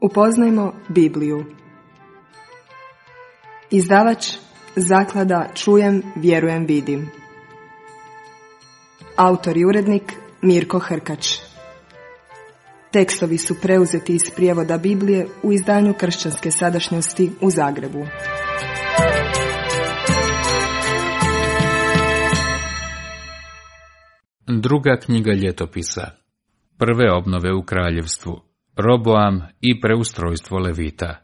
Upoznajmo Bibliju. Izdavač Zaklada Čujem, vjerujem, vidim. Autor i urednik Mirko Hrkač. Tekstovi su preuzeti iz prijevoda Biblije u izdanju Kršćanske sadašnjosti u Zagrebu. Druga knjiga ljetopisa. Prve obnove u kraljevstvu. Roboam i preustrojstvo Levita.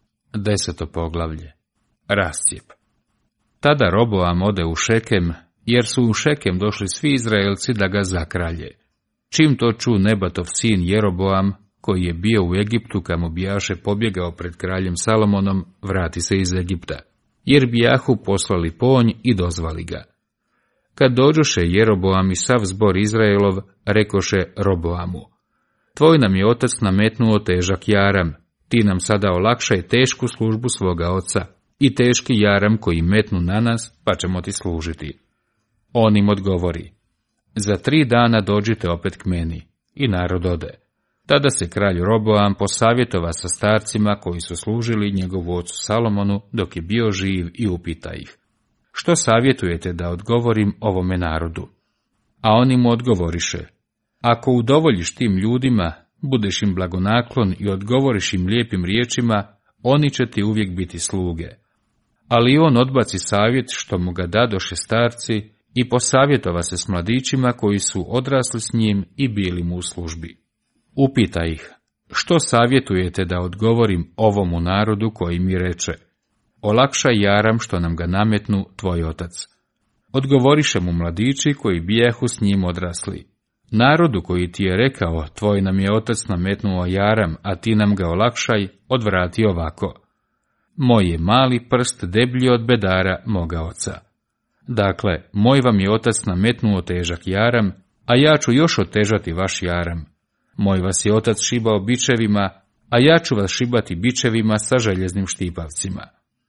10. poglavlje. Rascijep. Tada Roboam ode u Šekem, jer su u Šekem došli svi Izraelci da ga zakralje. Čim to ču Nebatov sin Jeroboam, koji je bio u Egiptu kamo bijaše pobjegao pred kraljem Salomonom, vrati se iz Egipta, jer bijahu poslali ponj i dozvali ga. Kad dođoše Jeroboam i sav zbor Izraelov, rekoše Roboamu: Tvoj nam je otac nametnuo težak jaram, ti nam sada olakšaj tešku službu svoga oca i teški jaram koji metnu na nas, pa ćemo ti služiti. On im odgovori: Za 3 dana dođite opet k meni. I narod ode. Tada se kralj Roboam posavjetova sa starcima koji su služili njegovu ocu Salomonu dok je bio živ i upita ih: Što savjetujete da odgovorim ovome narodu? A oni mu odgovoriše: Ako udovoljiš tim ljudima, budeš im blagonaklon i odgovoriš im lijepim riječima, oni će ti uvijek biti sluge. Ali on odbaci savjet što mu ga dadoše starci i posavjetova se s mladićima koji su odrasli s njim i bili mu u službi. Upita ih: Što savjetujete da odgovorim ovomu narodu koji mi reče: Olakšaj jaram što nam ga nametnu tvoj otac. Odgovoriše mu mladići koji bijahu s njim odrasli: Narodu koji ti je rekao, tvoj nam je otac nametnuo jaram, a ti nam ga olakšaj, odvrati ovako: Moj je mali prst deblji od bedara moga oca. Dakle, moj vam je otac nametnuo težak jaram, a ja ću još otežati vaš jaram. Moj vas je otac šibao bičevima, a ja ću vas šibati bičevima sa željeznim štipavcima.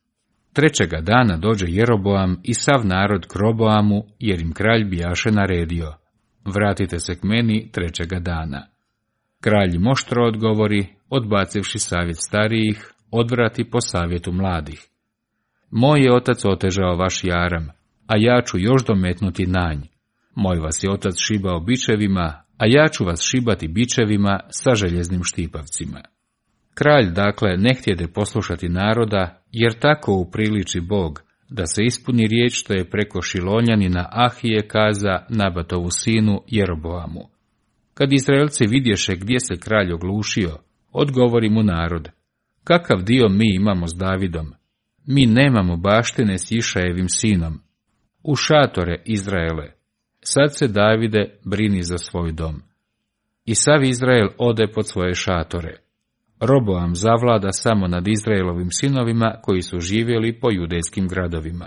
3. dana dođe Jeroboam i sav narod k Roboamu, jer im kralj bijaše naredio: Vratite se k meni 3. dana. Kralj moštro odgovori, odbacivši savjet starijih, odvrati po savjetu mladih: Moj je otac otežao vaš jaram, a ja ću još dometnuti nanj. Moj vas je otac šibao bičevima, a ja ću vas šibati bičevima sa željeznim štipavcima. Kralj, dakle, ne htjede poslušati naroda, jer tako upriliči Bog, da se ispuni riječ što je preko Šilonjanina Ahije kaza Nabatovu sinu Jeroboamu. Kad Izraelci vidješe gdje se kralj oglušio, odgovori mu narod: Kakav dio mi imamo s Davidom? Mi nemamo baštine s Išajevim sinom. U šatore, Izraele, sad se, Davide, brini za svoj dom. I sav Izrael ode pod svoje šatore. Roboam zavlada samo nad Izraelovim sinovima koji su živjeli po judejskim gradovima.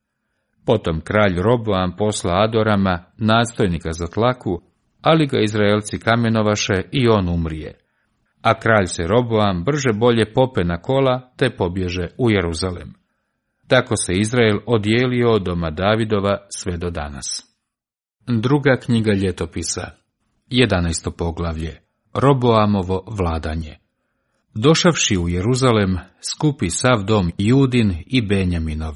Potom kralj Roboam posla Adorama, nadstojnika za tlaku, ali ga Izraelci kamenovaše i on umrije. A kralj se Roboam brže bolje pope na kola te pobježe u Jeruzalem. Tako se Izrael odijelio od doma Davidova sve do danas. Druga knjiga ljetopisa. 11. poglavlje. Roboamovo vladanje. Došavši u Jeruzalem, skupi sav dom Judin i Benjaminov,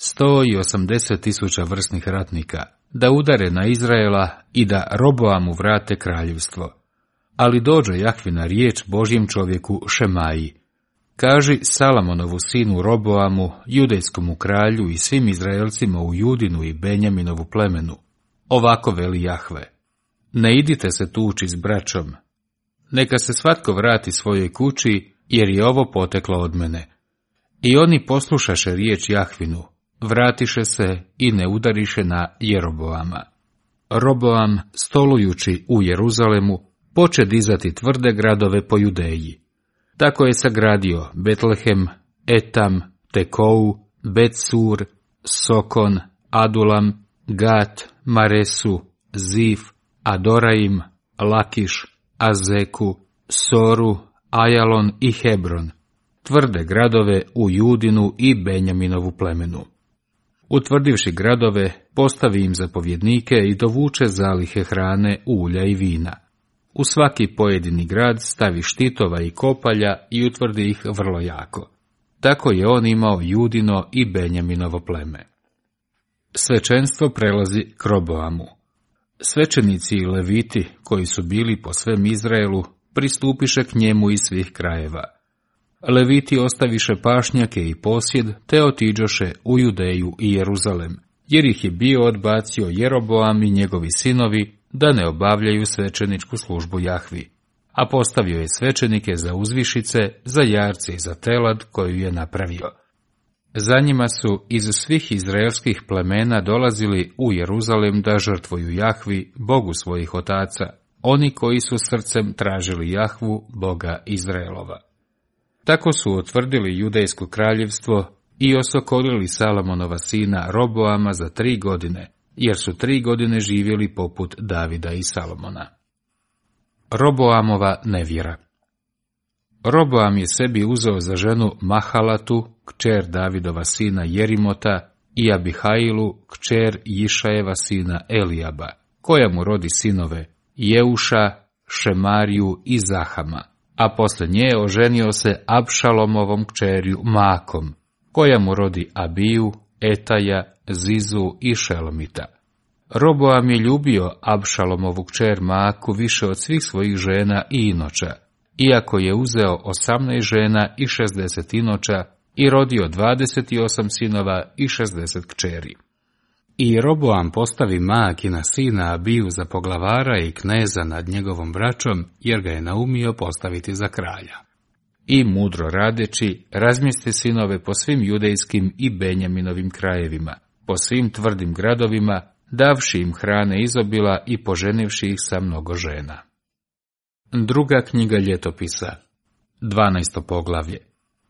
180.000 vrsnih ratnika, da udare na Izraela i da Roboamu vrate kraljevstvo. Ali dođe Jahvina riječ Božjem čovjeku Šemaji: Kaži Salamonovu sinu Roboamu, judejskomu kralju i svim Izraelcima u Judinu i Benjaminovu plemenu: Ovako veli Jahve: Ne idite se tući s braćom. Neka se svatko vrati svojoj kući, jer je ovo poteklo od mene. I oni poslušaše riječ Jahvinu, vratiše se i ne udariše na Jeroboama. Roboam, stolujući u Jeruzalemu, poče dizati tvrde gradove po Judeji. Tako je sagradio Betlehem, Etam, Tekou, Bet-sur, Sokon, Adulam, Gat, Maresu, Zif, Adoraim, Lakiš, Azeku, Soru, Ajalon i Hebron, tvrde gradove u Judinu i Benjaminovu plemenu. Utvrdivši gradove, postavi im zapovjednike i dovuče zalihe hrane, ulja i vina. u svaki pojedini grad stavi štitova i kopalja i utvrdi ih vrlo jako. Tako je on imao Judino i Benjaminovo pleme. Svećenstvo prelazi k Roboamu. Svećenici i leviti, koji su bili po svem Izraelu, pristupiše k njemu iz svih krajeva. Leviti ostaviše pašnjake i posjed, te otiđoše u Judeju i Jeruzalem, jer ih je bio odbacio Jeroboam i njegovi sinovi da ne obavljaju svećeničku službu Jahvi, a postavio je svećenike za uzvišice, za jarce i za telad koju je napravio. Za njima su iz svih izraelskih plemena dolazili u Jeruzalem da žrtvuju Jahvi, Bogu svojih otaca, oni koji su srcem tražili Jahvu, Boga Izraelova. Tako su utvrdili judejsko kraljevstvo i osokolili Salomonova sina Roboama za 3 godine, jer su 3 godine živjeli poput Davida i Salomona. Roboamova nevjera. Roboam je sebi uzeo za ženu Mahalatu, kćer Davidova sina Jerimota, i Abihailu, kćer Išajeva sina Elijaba, koja mu rodi sinove Jeuša, Šemariju i Zahama, a posle nje oženio se Abšalomovom kćerju Makom, koja mu rodi Abiju, Etaja, Zizu i Šelomita. Roboam je ljubio Abšalomovu kćer Maaku više od svih svojih žena i inoča, iako je uzeo 18 žena i 60 inoča i rodio 28 sinova i 60 kćeri. I Roboam postavi Maakina sina Abiju za poglavara i kneza nad njegovom braćom, jer ga je naumio postaviti za kralja. I mudro radeći, razmjesti sinove po svim judejskim i Benjaminovim krajevima, po svim tvrdim gradovima, davši im hrane izobila i poženivši ih sa mnogo žena. Druga knjiga ljetopisa, 12. poglavlje.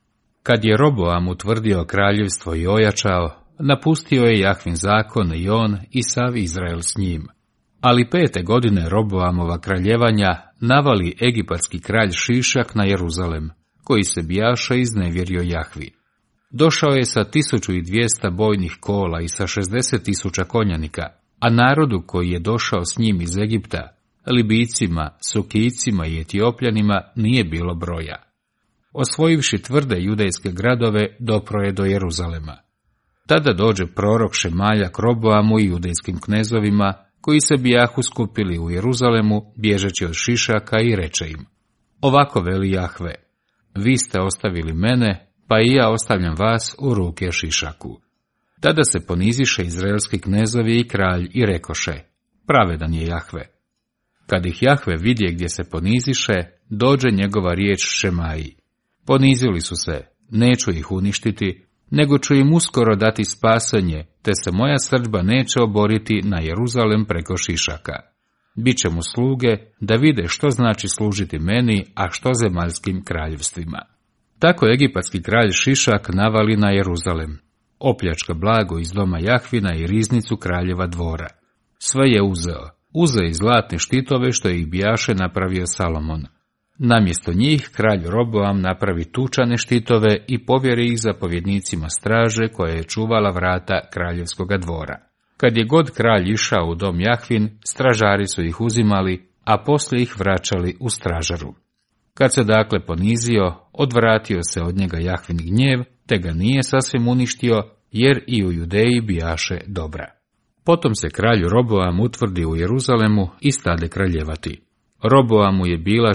Kad je Roboam utvrdio kraljevstvo i ojačao, napustio je Jahvin zakon i on i sav Izrael s njim. Ali 5. godine Roboamova kraljevanja navali egipatski kralj Šišak na Jeruzalem, koji se bijaše iznevjerio Jahvi. Došao je sa 1200 bojnih kola i sa 60.000 konjanika, a narodu koji je došao s njim iz Egipta, Libijcima, Sukijcima i Etiopljanima, nije bilo broja. Osvojivši tvrde judejske gradove, dopro je do Jeruzalema. Tada dođe prorok Šemaja k Roboamu i judejskim knezovima, koji se bijahu skupili u Jeruzalemu, bježeći od Šišaka, i reče im: Ovako veli Jahve, vi ste ostavili mene, pa i ja ostavljam vas u ruke Šišaku. Tada se poniziše izraelski knezovi i kralj i rekoše: Pravedan je Jahve. Kad ih Jahve vidje gdje se poniziše, dođe njegova riječ Šemaji: Ponizili su se, neću ih uništiti, nego ću im uskoro dati spasanje, te se moja srdba neće oboriti na Jeruzalem preko Šišaka. Biće mu sluge da vide što znači služiti meni, a što zemaljskim kraljevstvima. Tako egipatski kralj Šišak navali na Jeruzalem. Opljačka blago iz doma Jahvina i riznicu kraljeva dvora. Sve je uzeo. Uzeo i zlatne štitove što ih bijaše napravio Salomon. Namjesto njih kralj Roboam napravi tučane štitove i povjeri ih zapovjednicima straže koja je čuvala vrata kraljevskoga dvora. Kad je god kralj išao u dom Jahvin, stražari su ih uzimali, a poslije ih vraćali u stražaru. Kad se dakle ponizio, odvratio se od njega Jahvin gnjev, te ga nije sasvim uništio, jer i u Judeji bijaše dobra. Potom se kralj Roboam utvrdi u Jeruzalemu i stade kraljevati. Roboamu je bila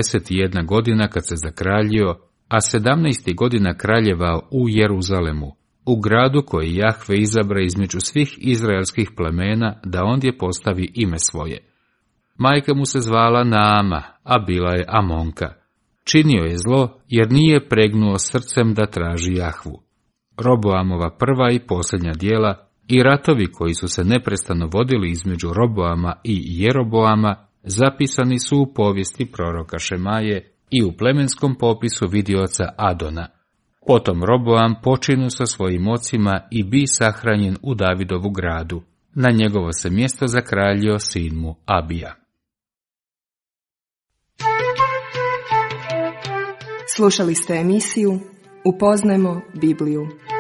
41 godina kad se zakraljio, a 17. godina kraljevao u Jeruzalemu, u gradu koji Jahve izabra između svih izraelskih plemena da ondje postavi ime svoje. Majka mu se zvala Naama, a bila je Amonka. Činio je zlo jer nije pregnuo srcem da traži Jahvu. Roboamova prva i posljednja djela i ratovi koji su se neprestano vodili između Roboama i Jeroboama zapisani su u povijesti proroka Šemaje i u plemenskom popisu vidioca Adona. Potom Roboam počinu sa svojim ocima i bi sahranjen u Davidovu gradu. Na njegovo se mjesto zakraljio sin mu Abija. Slušali ste emisiju Upoznajmo Bibliju.